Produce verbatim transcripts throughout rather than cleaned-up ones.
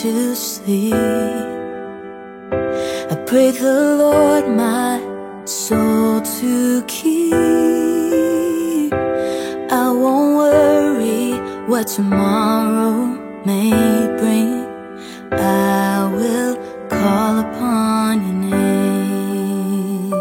to sleep. I pray the Lord my soul to keep. I won't worry what tomorrow may bring. I will call upon your name.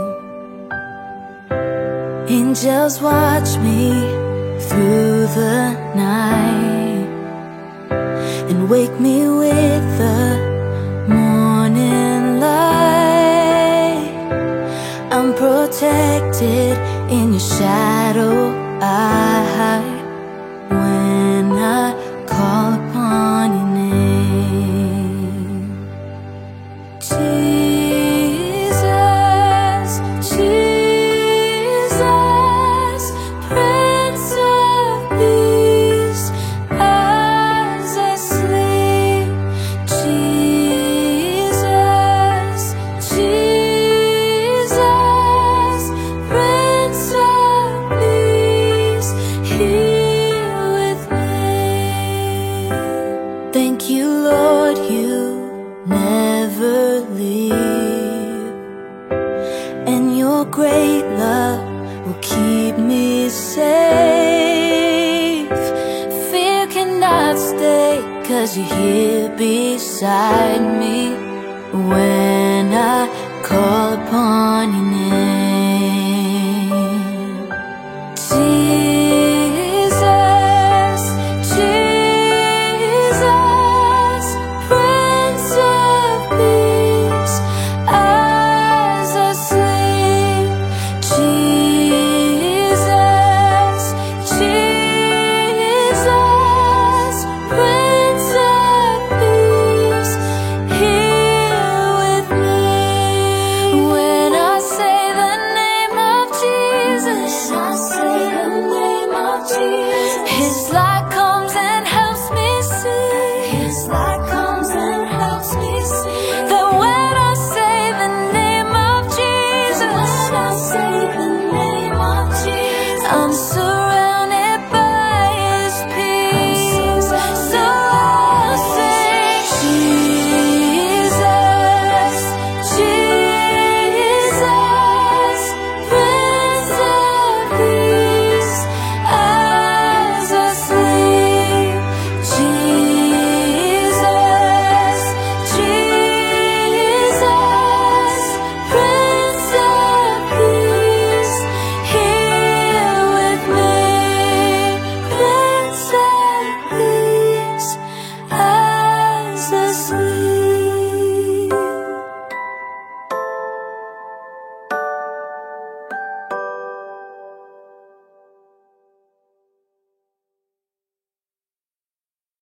Angels watch me through the night and wake me with the morning light. I'm protected in your shadow. I hide when I call upon your name. Jesus, Jesus, Prince of Peace, as I sleep. Jesus, Jesus, Prince of Peace, here with me. Thank you, Lord, you never leave, and your great love will keep me safe. Fear cannot stay, 'cause you're here beside me when I call upon your name. Jesus, Jesus, Prince of Peace, as I sleep. Jesus, Jesus, Prince of Peace, here with me. When I say the name of Jesus, I say the name of Jesus, His light comes and helps me see. His light